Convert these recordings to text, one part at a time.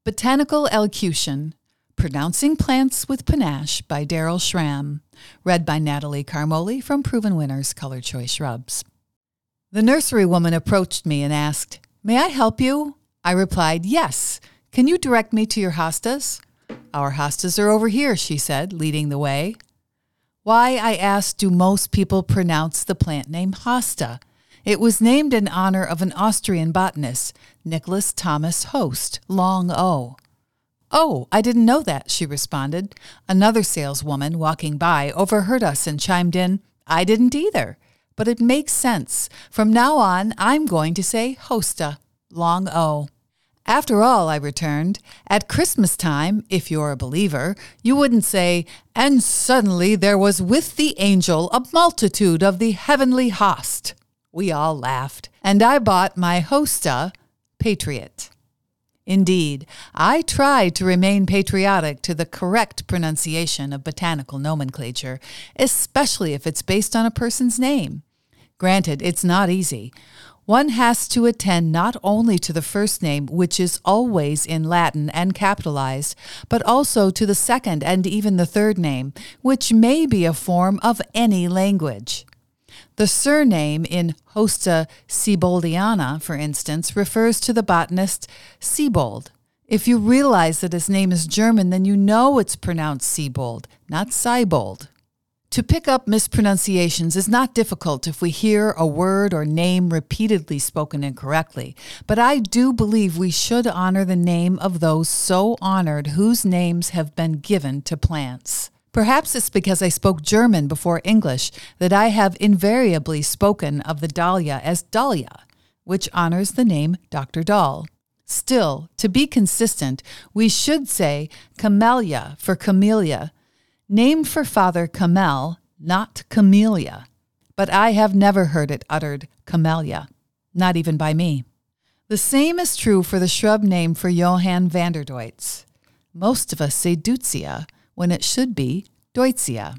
Botanical Elocution, Pronouncing Plants with Panache by Daryl Schramm, read by Natalie Carmoli from Proven Winners Color Choice Shrubs. The nursery woman approached me and asked, "May I help you?" I replied, "Yes. Can you direct me to your hostas?" "Our hostas are over here," she said, leading the way. Why, I asked, do most people pronounce the plant name hosta? It was named in honor of an Austrian botanist, Nicholas Thomas Host, long O. "Oh, I didn't know that," she responded. Another saleswoman walking by overheard us and chimed in, "I didn't either, but it makes sense. From now on, I'm going to say hosta, long O." "After all," I returned, "at Christmas time, if you're a believer, you wouldn't say, 'And suddenly there was with the angel a multitude of the heavenly host.'" We all laughed, and I bought my hosta, Patriot. Indeed, I try to remain patriotic to the correct pronunciation of botanical nomenclature, especially if it's based on a person's name. Granted, it's not easy. One has to attend not only to the first name, which is always in Latin and capitalized, but also to the second and even the third name, which may be a form of any language. The surname in Hosta Siboldiana, for instance, refers to the botanist Siebold. If you realize that his name is German, then you know it's pronounced Siebold, not Seibold. To pick up mispronunciations is not difficult if we hear a word or name repeatedly spoken incorrectly, but I do believe we should honor the name of those so honored whose names have been given to plants. Perhaps it's because I spoke German before English that I have invariably spoken of the dahlia as Dahlia, which honors the name Dr. Dahl. Still, to be consistent, we should say camellia for camellia, named for Father Camel, not Camellia. But I have never heard it uttered camellia, not even by me. The same is true for the shrub name for Johann van der Deutz. Most of us say Deutzia, when it should be Deutzia.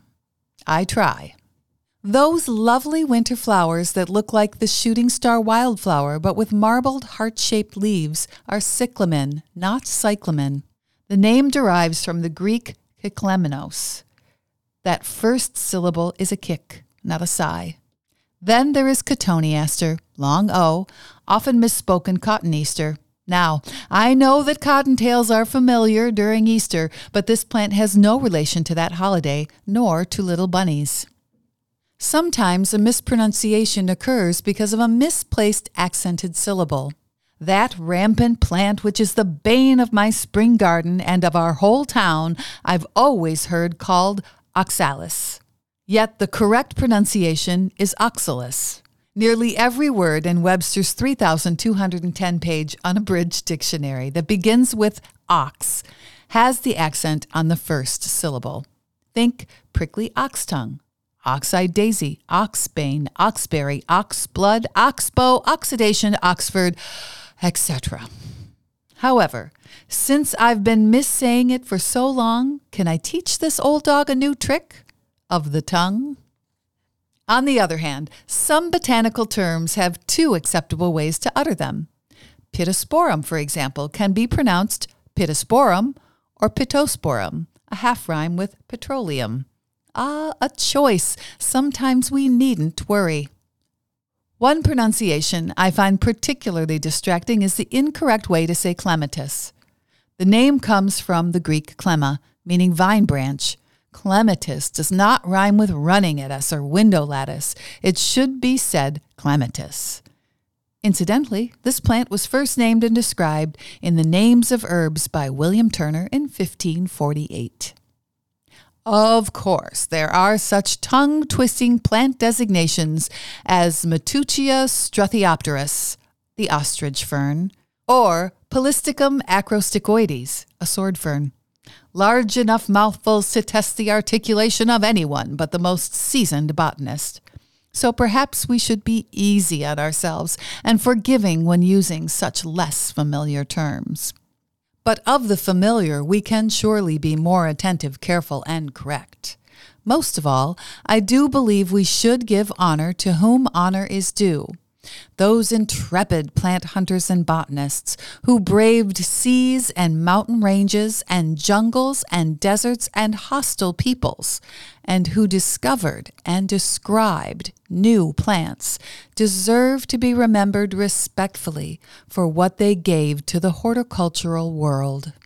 I try. Those lovely winter flowers that look like the shooting star wildflower but with marbled heart-shaped leaves are cyclamen, not cyclamen. The name derives from the Greek kyklamenos. That first syllable is a kick, not a sigh. Then there is cotoneaster, long O, often misspoken cottoneaster. Now, I know that cottontails are familiar during Easter, but this plant has no relation to that holiday, nor to little bunnies. Sometimes a mispronunciation occurs because of a misplaced accented syllable. That rampant plant, which is the bane of my spring garden and of our whole town, I've always heard called oxalis. Yet the correct pronunciation is oxalis. Nearly every word in Webster's 3,210-page unabridged dictionary that begins with ox has the accent on the first syllable. Think prickly oxtongue, ox-eyed daisy, oxbane, oxberry, oxblood, oxbow, oxidation, Oxford, etc. However, since I've been missaying it for so long, can I teach this old dog a new trick of the tongue? On the other hand, some botanical terms have two acceptable ways to utter them. Pittosporum, for example, can be pronounced pittosporum or pittosporum, a half-rhyme with petroleum. Ah, a choice. Sometimes we needn't worry. One pronunciation I find particularly distracting is the incorrect way to say clematis. The name comes from the Greek clemma, meaning vine branch. Clematis does not rhyme with running at us or window lattice. It should be said clematis. Incidentally, this plant was first named and described in the Names of Herbs by William Turner in 1548. Of course, there are such tongue-twisting plant designations as Matutia struthiopteris, the ostrich fern, or Polystichum acrostichoides, a sword fern. Large enough mouthfuls to test the articulation of anyone but the most seasoned botanist. So perhaps we should be easy on ourselves and forgiving when using such less familiar terms. But of the familiar, we can surely be more attentive, careful, and correct. Most of all, I do believe we should give honor to whom honor is due. Those intrepid plant hunters and botanists who braved seas and mountain ranges and jungles and deserts and hostile peoples, and who discovered and described new plants, deserve to be remembered respectfully for what they gave to the horticultural world.